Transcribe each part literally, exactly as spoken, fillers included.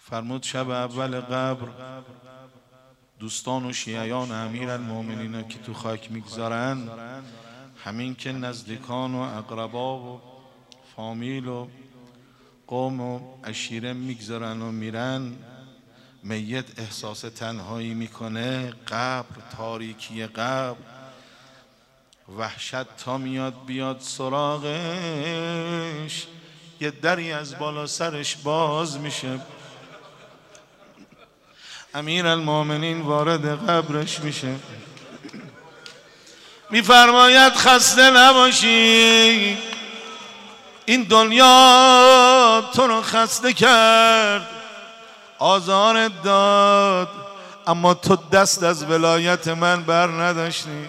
فرمود شب اول قبر دوستان و شیعیان امیرالمومنین که تو خاک میگذارن، همین که نزدیکان و اقربا و فامیل و قوم و عشیره میگذارن و میرن، میت احساس تنهایی میکنه. قبر، تاریکی قبر، وحشت تا میاد بیاد سراغش، یه دری از بالا سرش باز میشه، امیرالمومنین وارد قبرش میشه، میفرماید خسته نباشی، این دنیا تو رو خسته کرد، آزارت داد، اما تو دست از ولایت من بر نداشتی.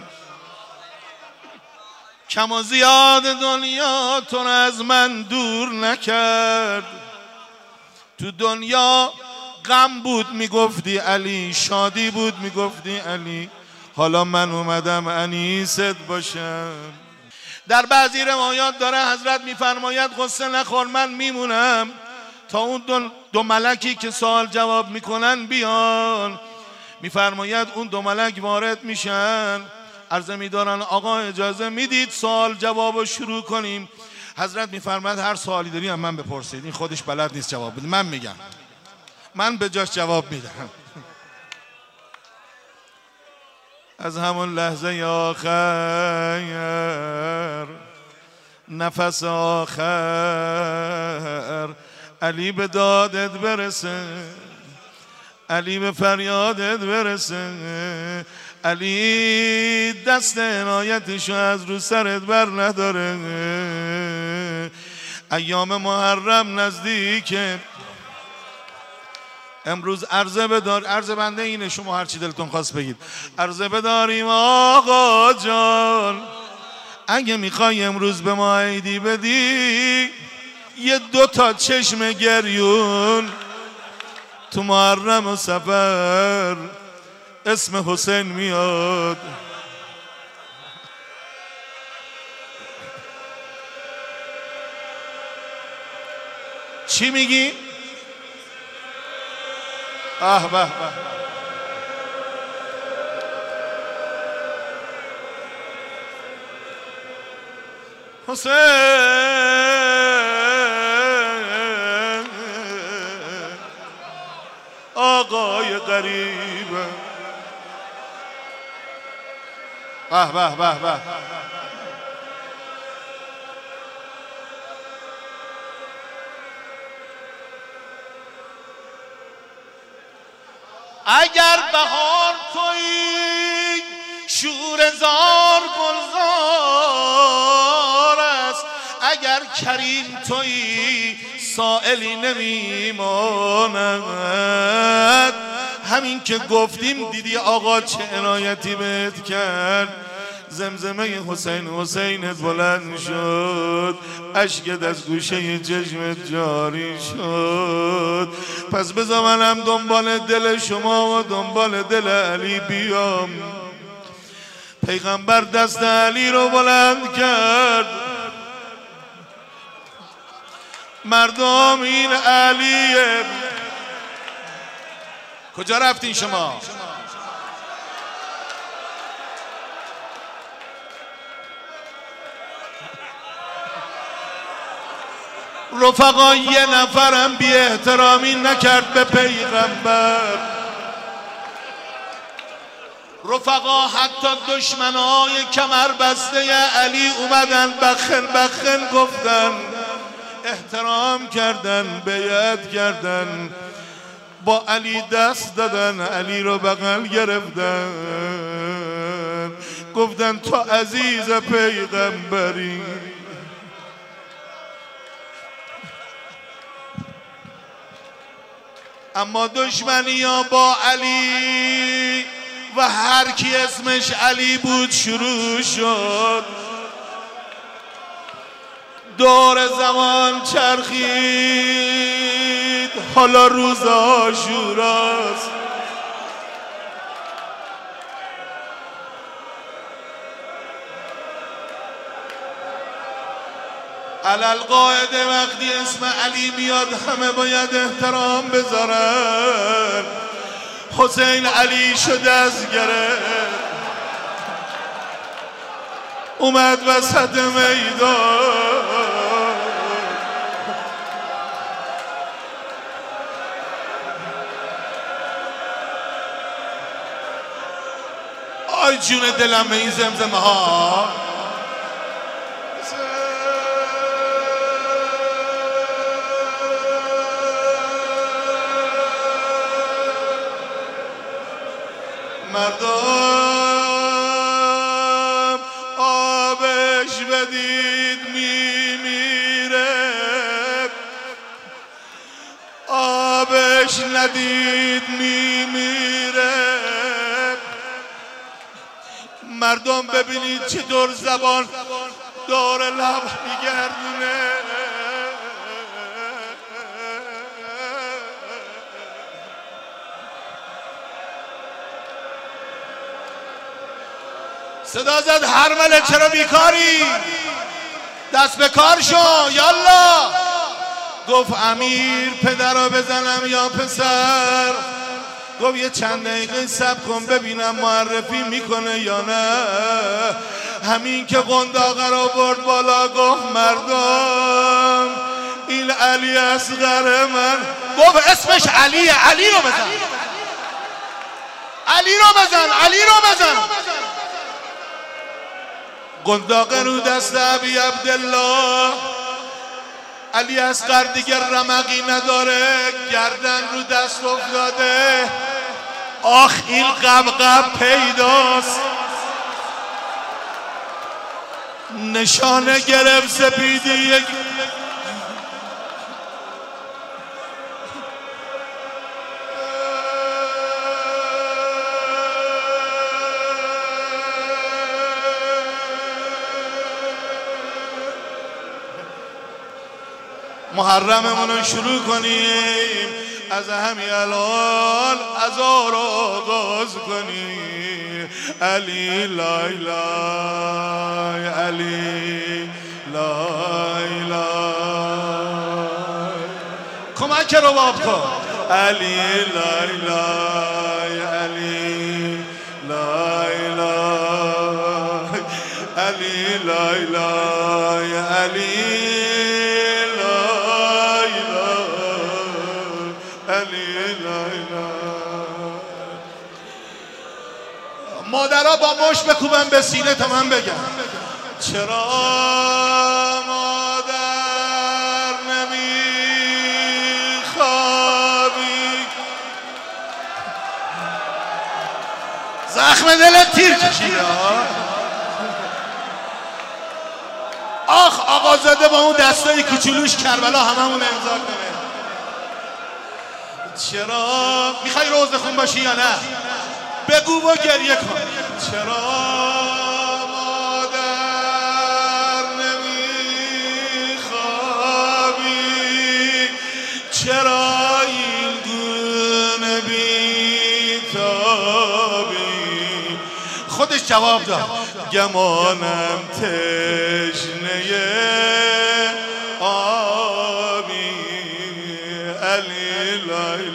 کم و زیاد دنیا تو رو از من دور نکرد. تو دنیا غم بود میگفتی علی، شادی بود میگفتی علی، حالا من اومدم انیست باشم. در بعضی روایات داره حضرت میفرماید غصه نخور، من میمونم تا اون دو, دو ملکی که سوال جواب میکنن بیان. میفرماید اون دو ملک وارد میشن، عرضه میدارن آقا اجازه میدید سوال جواب رو شروع کنیم؟ حضرت میفرماید هر سوالی داری هم من بپرسید، این خودش بلد نیست جواب بده، من میگم، من به جاش جواب میدم. از همون لحظه آخر، نفس آخر، علی به دادت برسه، علی به فریادت برسه، علی دست عنایتشو از رو سرت بر نداره. ایام محرم نزدیکه، امروز عرضه بدار، عرضه بنده اینه، شما هرچی دلتون خواست بگید. عرضه بداریم آقا جان، اگه میخوای امروز به ما عیدی بدی، یه دو تا چشم گریون تو محرم و سفر اسم حسین میاد. چی میگی؟ آه به به حسین آقای غریب، به به به به. اگر بهار تویی شورزار گلزار است، اگر کریم تویی سائلی نمیماند. همین که گفتیم دیدی آقا چه عنایتی بهت کرد، زمزمه حسین حسینت بلند شد، اشکت از گوشه چشمت جاری شد. پس بذار منم دنبال دل شما و دنبال دل علی بیام. پیغمبر دست علی رو بلند کرد، مردم این علیه. کجا رفتین شما؟ رفقا یه نفرم بی احترامی نکرد به پیغمبر. رفقا حتی دشمنای کمر بسته علی اومدن بخن بخن گفتن، احترام کردن، بیعت کردن، با علی دست دادن، علی رو بغل گرفتن، گفتن تو عزیز پیغمبری. اما دشمنی ها با علی و هر کی اسمش علی بود شروع شد. دور زمان چرخید، حالا روز عاشوراست. علل قاعده وقتی اسم علی میاد همه باید احترام بذارن. حسین علی شده از گرفت اومد وسط میدان. آی جون دلم به این زمزمه ها. مردم آبش بدید میمیره، آبش ندید میمیره. مردم ببینید چطور زبان دور لب میگردونه. صدا زد هرمله چرا بیکاری؟ دست به کار شو یالا. گفت امیر پدر رو بزنم یا پسر؟ گفت یه چند دقیقه صبر کن ببینم معرفی میکنه یا نه. همین که قنداقه رو برد بالا گفت مردم این علی اصغر من. گفت اسمش علیه، علی رو بزن، علی رو بزن، علی رو بزن. قنداقه رو دست ابی عبدالله. علی اصغر دیگه رمقی نداره، گردن رو دست افتاده. آخ این قبقب پیداست، نشانه گرفت سپیدی. یک محرممون رو شروع کنیم، از همین الان عزا رو آغاز کنیم. علی لای لای، علی لای لای، کمک رو باب کن. علی لای لای، علی لای لای، علی لای لای، علی مادرها با مشت بکوبن به سینه تا من بگم. چرا مادر نمیخوابی؟ زخم دلت تیر کشیده. آخ آقازاده با اون دستای کوچولوش کربلا هممون امضا کنه. چرا میخوای روزه خون باشی یا نه؟ بگو و گریه کن. چرا مادر نمیخوابی؟ چرا این گونه بیتابی؟ خودش جواب داد گمانم تشنه آبی. علی لای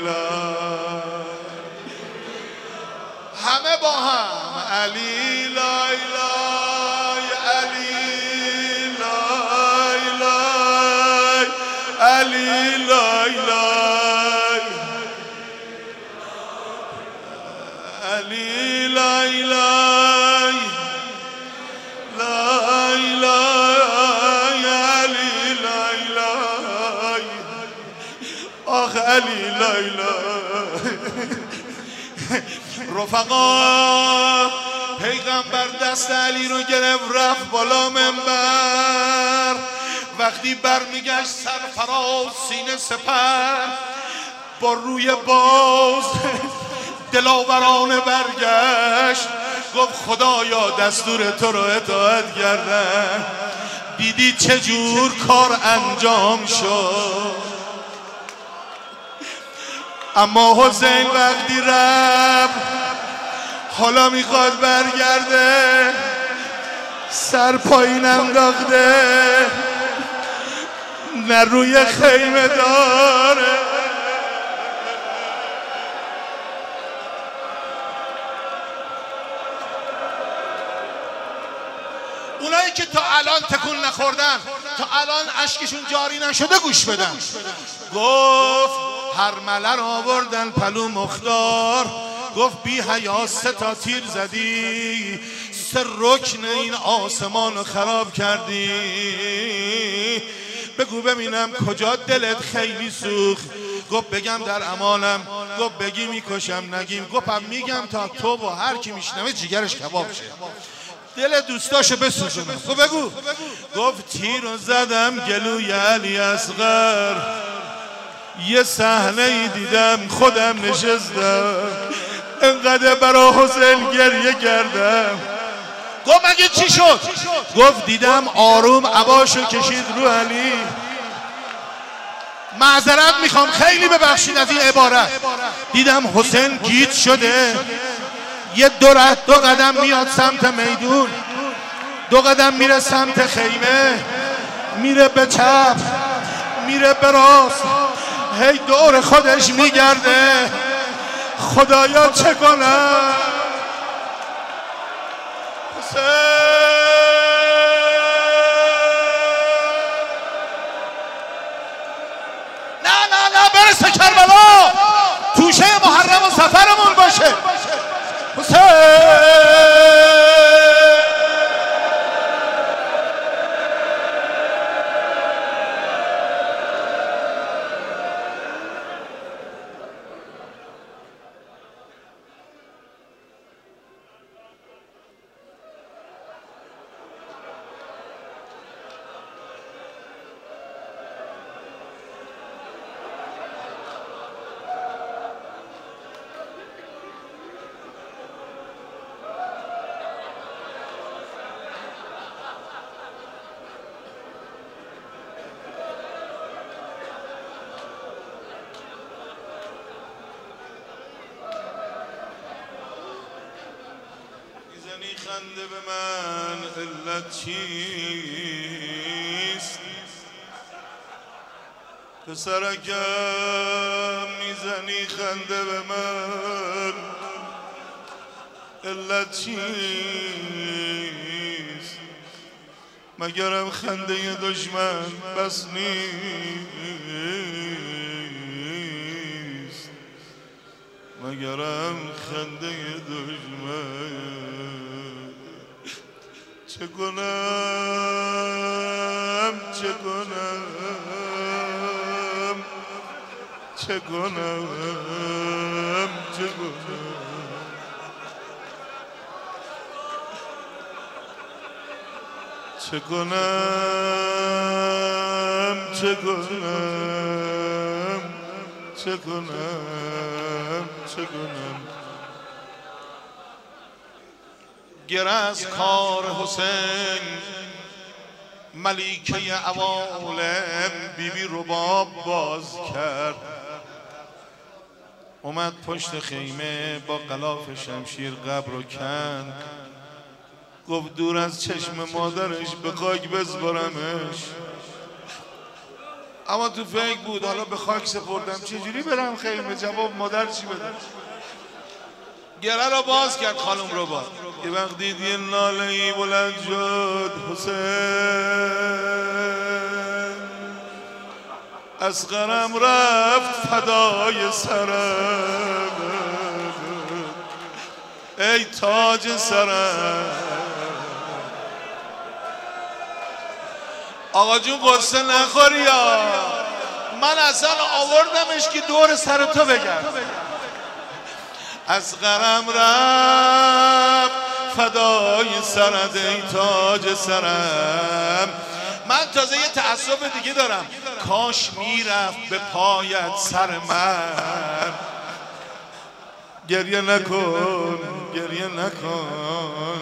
همه با هم. علی لای لای، علی لای لای، علی لای لای، علی لای لای، لای لای، علی لای لای. آخ علی لای لای. رفقا پیغمبر دست علی رو گرفت رفت بالا منبر. وقتی برمیگشت سرفراز سینه سپر، با روی باز دلاورانه برگشت. گفت خدایا دستور تو رو اطاعت کردم. دیدی چجور کار انجام شد. اما حسین وقتی رفت حالا میخواد برگرده، سر پایین انداخته. نه روی خیمه داره. اونایی که تا الان تکون نخوردن، تا الان اشکشون جاری نشده گوش بدن. گفت هر ملر آوردن پلو مختار، گفت بی حیا سه تا تیر زدی، سه رکن این آسمان رو خراب کردی. بگو ببینم کجا دلت خیلی سوخت. گفت بگم در امانم. گفت بگی میکشم نگیم. گفتم میگم تا تو و هر کی میشنوه جیگرش کباب شه، دل دوستاشو بسوزونه. گفت بگو. گفت تیر رو زدم گلوی علی اصغر، یه صحنه ای دیدم خودم نشستم، انقدر برا حسین گریه کردم. گفت مگه چی شد؟ گفت دیدم آروم عباشو کشید رو علی. معذرت میخوام خیلی ببخشید از این عبارت. دیدم حسین گیج شده، یه دو دو قدم میاد سمت میدون، دو قدم میره سمت خیمه، میره به چپ، میره به راست، هی دور خودش میگرده. خدایا چه کنم؟ نه نه نه برسه کربلا، توشه محرم و سفرمون باشه. حسین خنده به من علت چیست؟ پسرکم میزنی خنده به من علت چیست؟ مگرم خنده دشمن بس نیست، مگرم خنده دشمن. چه کنم چه کنم چه کنم چه کنم چه کنم چه کنم چه کنم چه کنم. گره از کار حسین ملیکه عوالم بی بی رباب باز کرد. اومد پشت خیمه با غلاف شمشیر قبر رو کند. گفت دور از چشم مادرش به خاک بسپارمش. اما تو فکر بود حالا به خاک سپردم چجوری برم خیمه، جواب مادر چی بدم؟ گره را باز کرد خانم رو با. یه وقت دید یه ناله ای بلند شد. حسین اصغرم رفت فدای سرم، ای تاج سرم. آقا جون قصه نخوری یا من اصلا آوردمش که دور سر تو بگم. اصغرم رفت فدای سرت ای تاج سرم. من تازه یه تعصب دیگه دارم، کاش میرفت به پایت سر من. گریه نکن گریه نکن،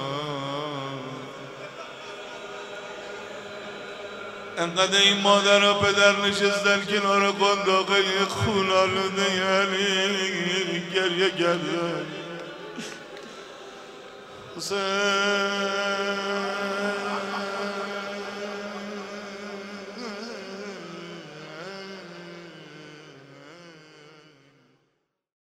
انقدر این مادر و پدر نشستن کنار قنداقه خون آلوده علی گریه کردن. حسین